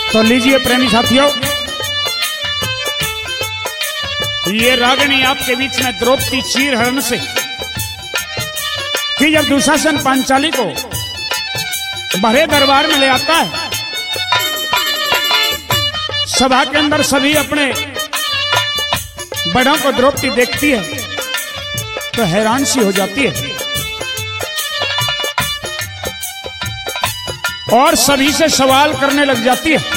तो लीजिए प्रेमी साथियों, ये रागिनी आपके बीच में द्रौपदी चीरहरण से कि जब दुशासन पांचाली को भरे दरबार में ले आता है, सभा के अंदर सभी अपने बड़ों को द्रौपदी देखती है तो हैरान सी हो जाती है और सभी से सवाल करने लग जाती है।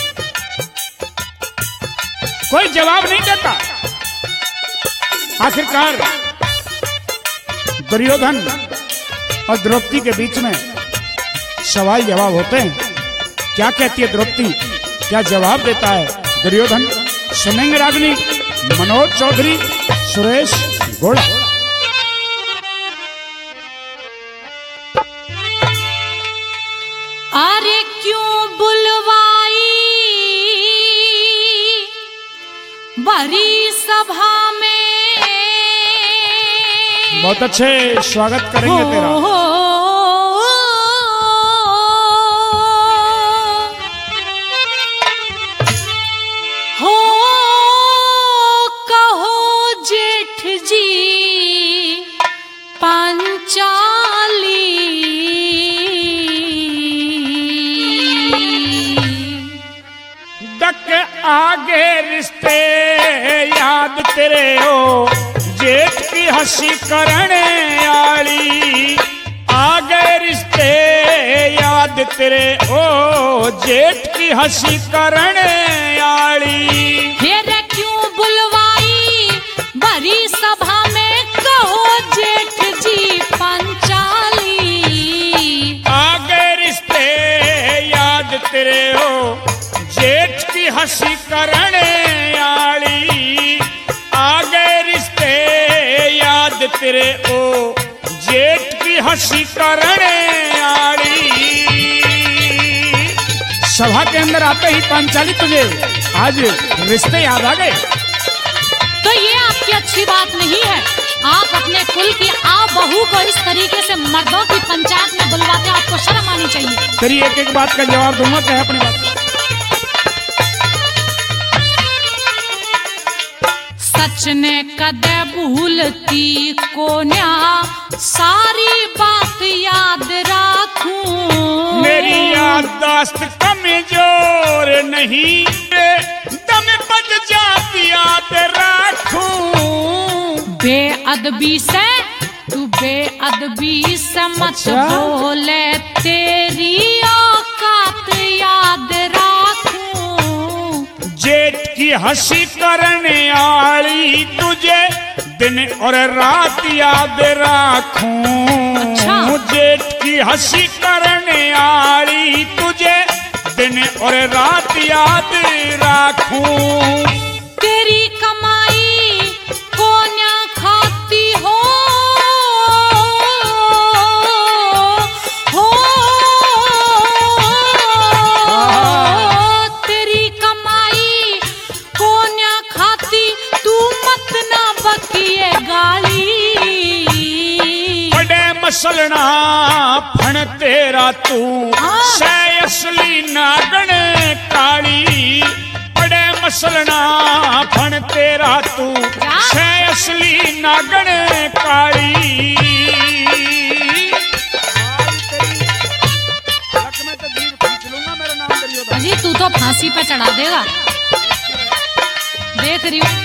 कोई जवाब नहीं देता। आखिरकार दुर्योधन और द्रौपदी के बीच में सवाल जवाब होते हैं। क्या कहती है द्रौपदी, क्या जवाब देता है दुर्योधन? सुनेंगे रागिनी मनोज चौधरी, सुरेश घोड़ा। अरे क्यों बुलवाई बड़ी सभा में? बहुत अच्छे, स्वागत करेंगे तेरा। हो कहो जेठ जी पांचाली, आगे रिश्ते याद तेरे हो जेठ की हंसी करने आली। आगे रिश्ते याद तेरे हो जेठ की हंसी करने आली। फिर क्यों बुलवाई बड़ी सभा में कहो जेठ जी पांचाली। आगे रिश्ते याद तेरे हो जेठ की हंसी करने आली। आगे रिश्ते याद तेरे ओ जेठ की हंसी करने आली। सभा के अंदर आते ही पांचाली तुझे आज रिश्ते याद आ गए? तो ये आपकी अच्छी बात नहीं है। आप अपने कुल की आप बहू को इस तरीके से मर्दों की पंचायत में बुलवाते, आपको शर्म आनी चाहिए। तेरी एक एक बात का जवाब दूंगा, क्या है अपनी बात? सच ने कदे भूलती को न्या सारी बात याद राखूं। मेरी याददाश्त कमजोर नहीं, दम बज जाती याद राखूं। बेअदबी से तू बेअदबी से मत बोले, तेरी औकात याद राखूं। जेठ की हंसी करने आली तुझे दिन और रात याद राखूं। अच्छा। जेठ की हंसी करने आली तुझे दिन और रात याद राखूं। तेरी कमाई को न्या खाती हो तेरी कमाई को न्या खाती, तू मत ना बकिए गाली। बड़े मसलना फण तेरा तू से असली नागण काली। बड़े मसलना फण तेरा तू से असली नागण काली। अजी तू तो फांसी पे चढ़ा देगा, देख रही हूँ।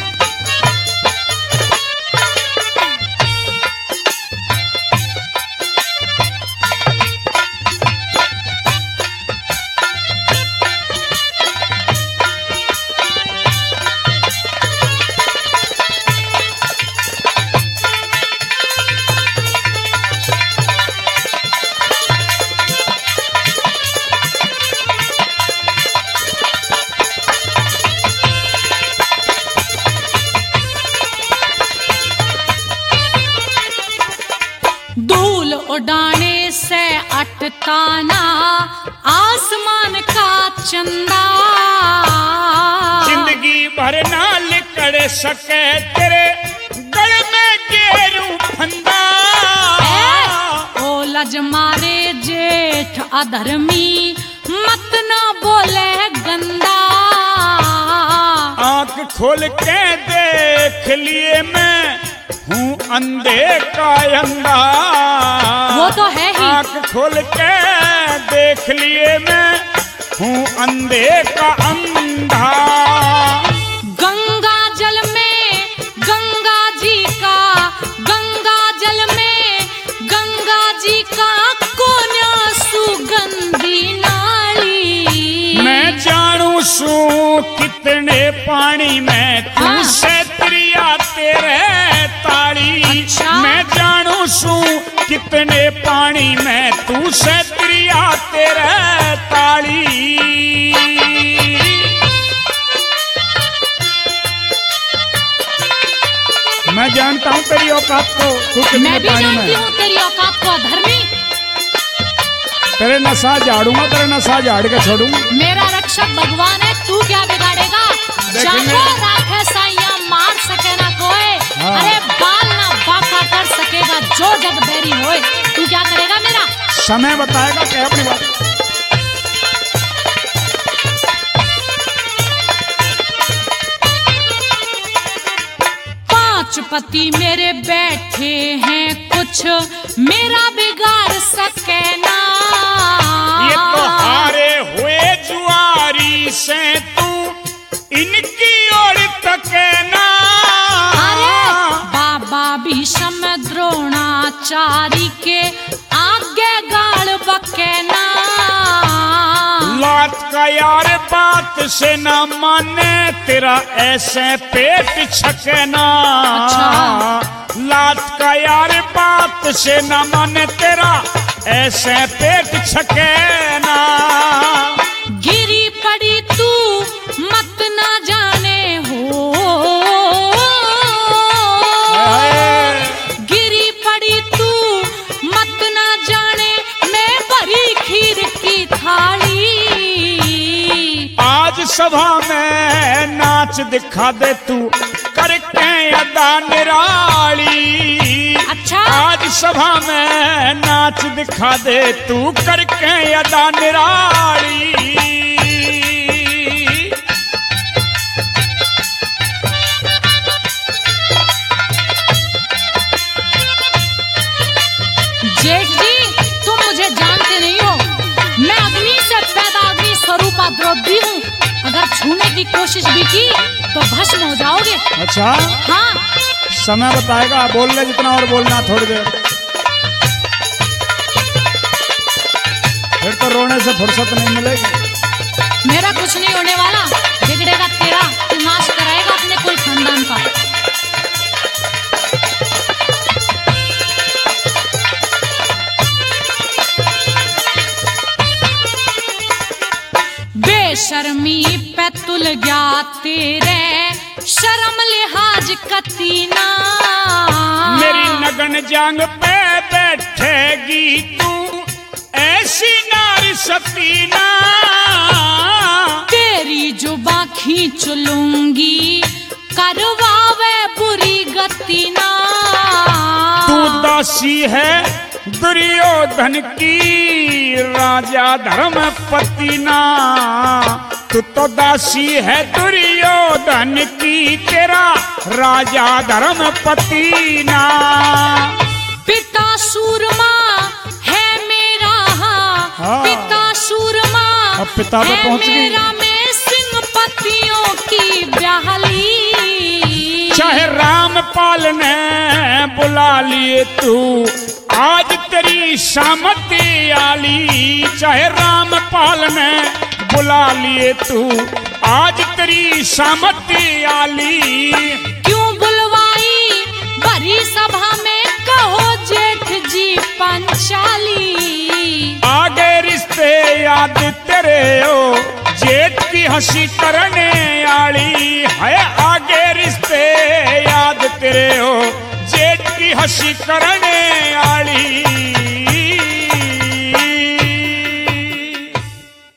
उड़ाने से अटकाना आसमान का चंदा। जिंदगी भर ना लिकड़ सके तेरे गल में गेरू फंदा। ओ लज मारे जेठ अधर्मी मत ना बोले गंदा। आंख खोल के देख लिए मैं हूँ अंधे का अंधा। वो तो है ही। आंख खोल के देख लिए मैं हूँ अंधे का अंधा। गंगा जल में गंगा जी का, गंगा जल में गंगा जी का कौन सुगंधी नाली। मैं जानू सू कितने पानी में तू हाँ। से त्रिया तेरे ताली। अच्छा। मैं जानू सू कितने पानी में तू से त्रिया तेरे ताली। मैं जानता हूँ तेरी औकात को, तू कितने मैं भी पानी जानती में। हूँ तेरी औकात को अधर्मी। तेरे नशा झाड़ूंगा, तेरे नशा झाड़ के छोड़ूंगा। मेरा रक्षक भगवान है, तू क्या बिगाड़ेगा। देखेंगे। जाको राखे साइया मार सके ना कोई। हाँ। अरे बाल ना बाका कर सकेगा जो जग बैरी होए। तू क्या करेगा मेरा। समय बताएगा क्या अपनी बात। पांच पति मेरे बैठे हैं, कुछ मेरा बिगाड़ सके ना। ये तो हारे हुए जुआरी से तू इनकी ओर तके ना। अरे बाबा भीष्म द्रोणाचारी के आगे गाड़ बके ना। लात का यार बात से ना माने तेरा ऐसे पेट छके ना। अच्छा। लात का यार बात से ना माने तेरा ऐसे पेट छके ना। गिरी पड़ी तू मत ना जाने हो। गिरी पड़ी तू मत ना जाने मैं भरी खीर की थाली। आज सभा में नाच दिखा दे तू करके अदा निराली। अच्छा। आज सभा में नाच दिखा दे तू करके अदा निराली। जेठ जी तुम मुझे जानते नहीं हो। मैं अग्नि से पैदा अग्नि स्वरूपा द्रौपदी हूँ। अगर छूने की कोशिश भी की तो भस्म हो जाओगे। अच्छा, हाँ। समय बताएगा। बोल ले जितना और बोलना थोड़ी देर, फिर तो रोने से फुर्सत नहीं मिलेगी। मेरा कुछ नहीं होने वाला, बिगड़ेगा तेरा। तू नाश कराएगा अपने कुल खानदान का। बेशर्मी पे तुल गया तेरे शर्म लिहाज कतीना। मेरी नगन जांग पे बैठेगी तू ऐसी नारी सतीना। तेरी जुबां खींच लूंगी करवावे बुरी गतीना। तू दासी है दुर्योधन की राजा धर्मपति ना। तू तो दासी है दुर्योधन की तेरा राजा धर्मपति ना। पिता सूरमा है मेरा। हाँ। पिता सूरमा अब पिता पे है पहुंच गई। मेरा। मैं सिंह पतियों की ब्याहली। चाहे रामपाल ने बुला लिए तू आज तेरी सामती आली। चाहे रामपाल ने बुला लिए तू आज तेरी सामती आली। क्यों बुलवाई भरी सभा में कहो जेठ जी पंचाली। आगे रिश्ते याद तेरे हो जेठ की हंसी करने आली है। आगे रिश्ते याद तेरे हो जेठ की हंसी करने आली।